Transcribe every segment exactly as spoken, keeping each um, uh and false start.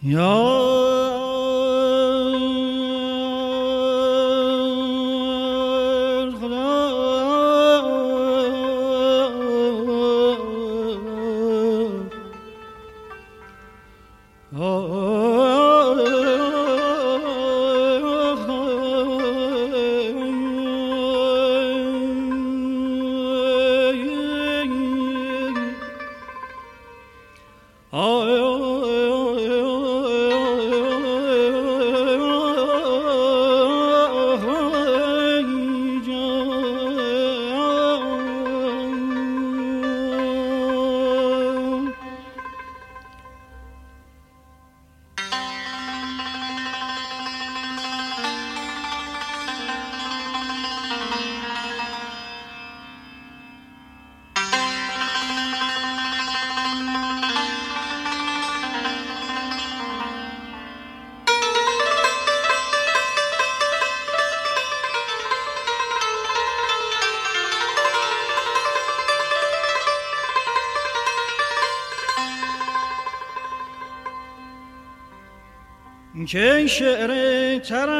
که شعر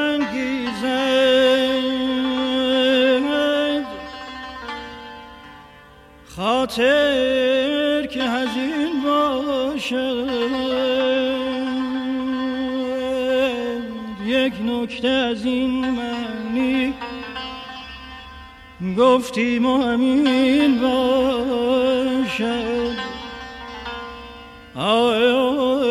ترانگیزد خاطر که حزین باشد، یک نکته از این معنی گفتیم و همین باشد. آه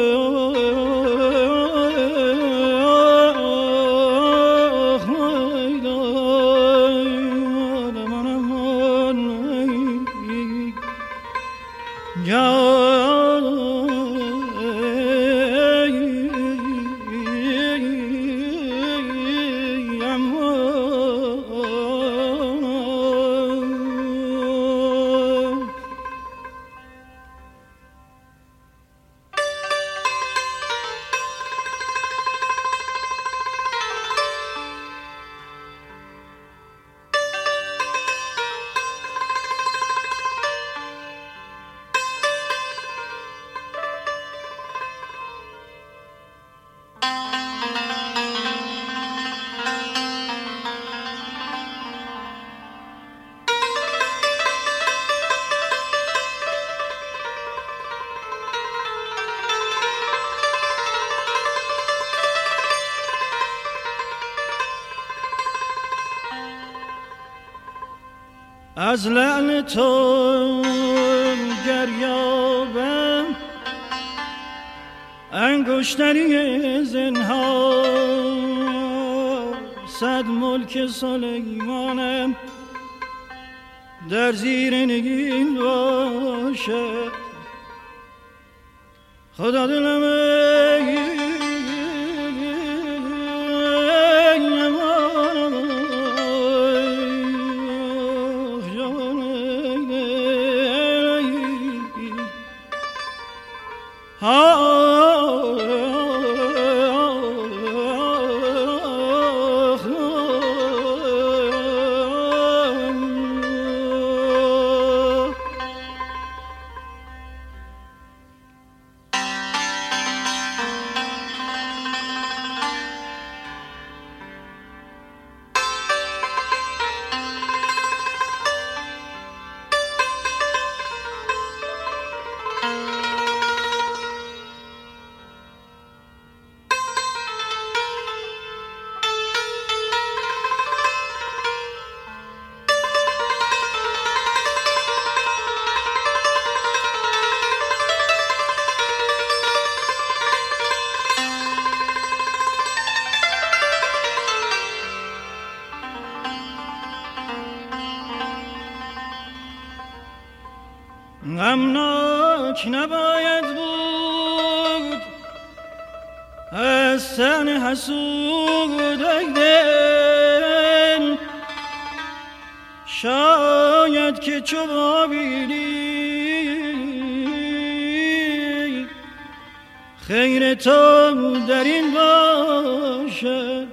از لعن تو گریابم انگشتری زنهار، صد ملک سلیمانم در زیر نگین باشد. خدا دلم غمناک نباید بود از تن حسودک دل، شاید که چو بابیلی خیر تو در این باشد.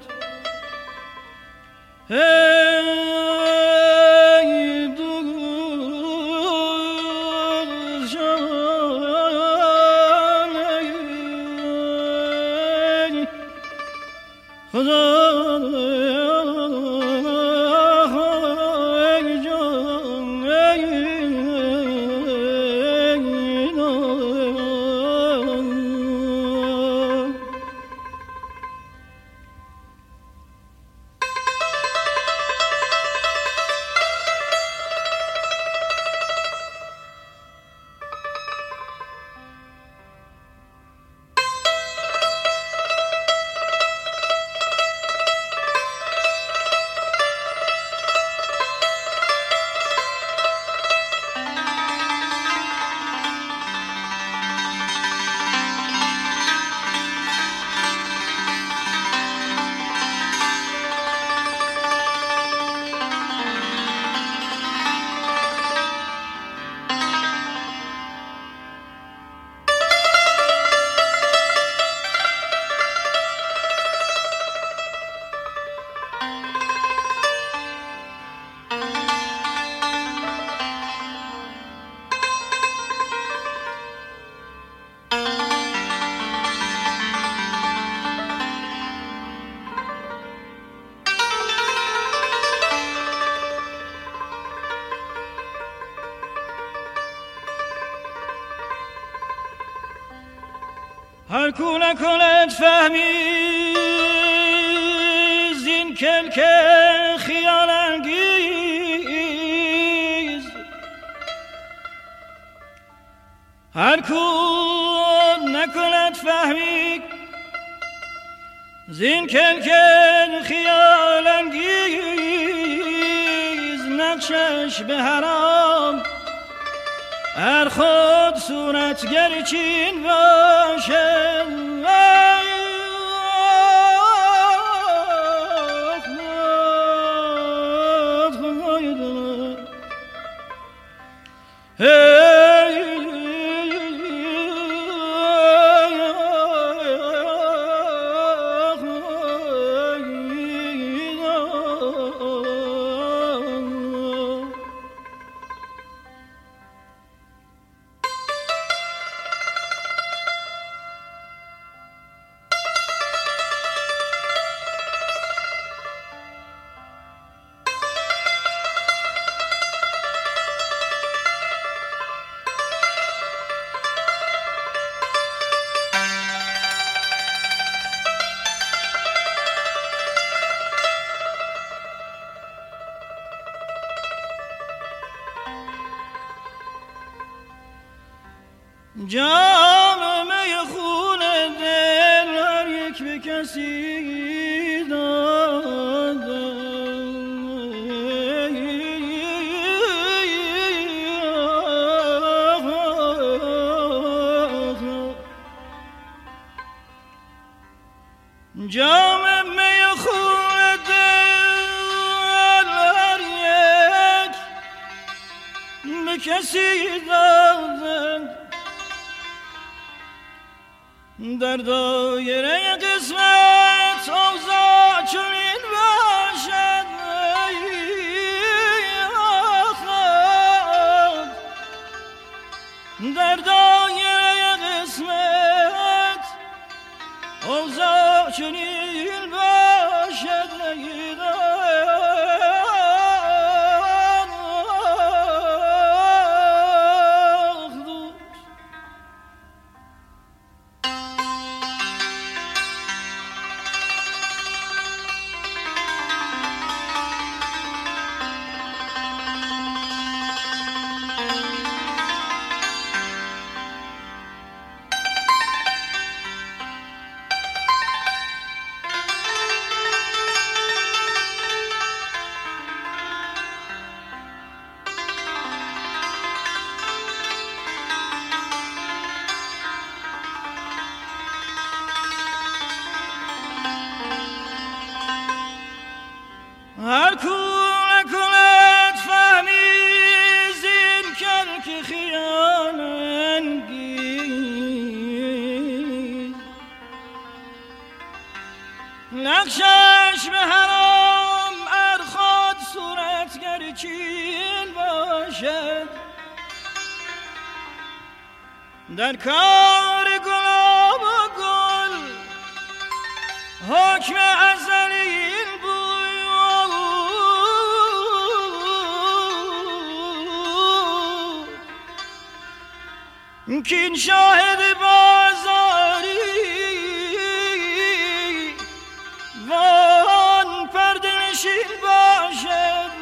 هر کو نکند فهمی زین کلک خیال انگیز، هر کو نکند فهمی زین کلک خیال انگیز، نقشش به حرام هر خود صورتگر چین باشه. جام می خون دل هر یک به کسی دادم، جام می خون دل هر یک به کسی دادم، در دایره قسمت اوضاع چنین باشد، در دایره قسمت اوضاع چنین باشد. هر کو نکند فهمی زین کلک خیال انگیز، نقشش به حرام ار خود صورتگر چین باشد، در کار گلاب و گل حکم ازلی کین شاهد بازاری وان پرده نشین باشد.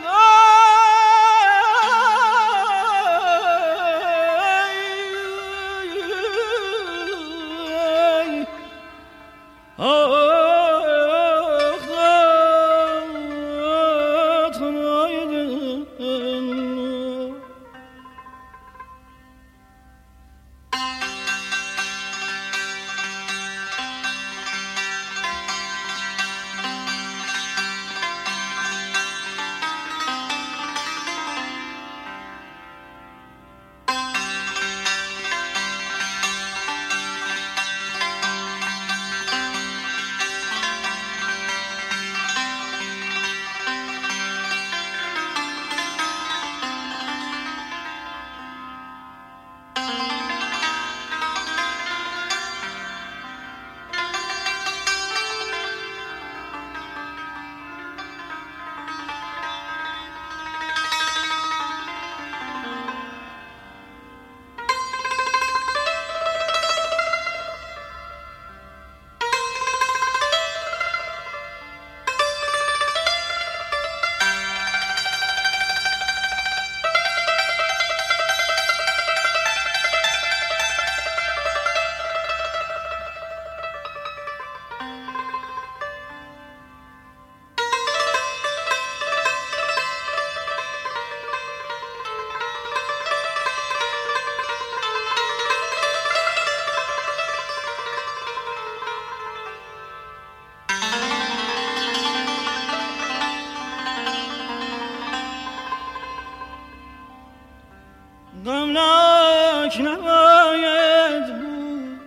غمناک نباید بود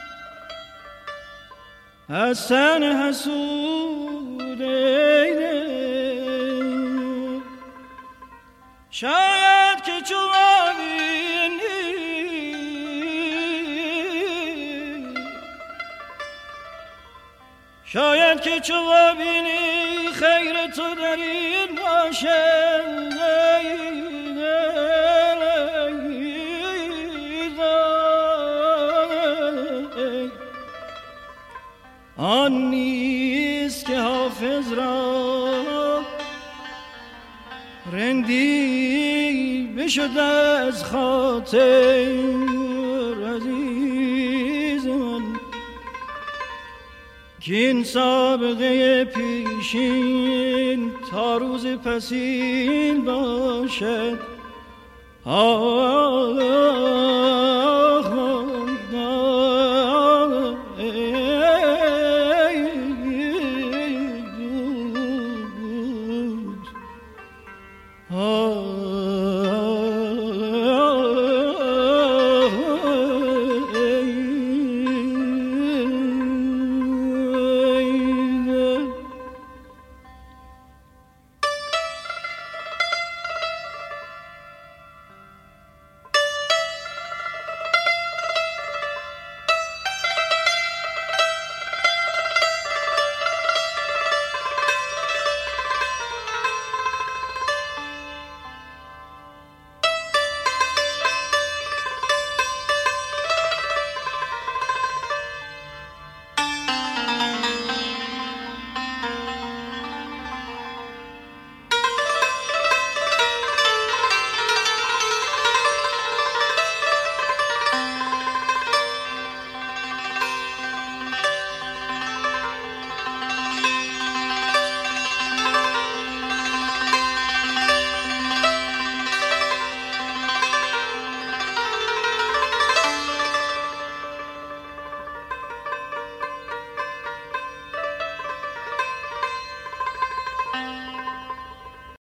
از تن حسود. شاید که چو ببینی شاید که چو ببینی خیر تو در این باشد. آن نیست که حافظ را رندی بشد از خاطر عزیز من، که این سابقه پیشین تا روز پسین باشد. آه Oh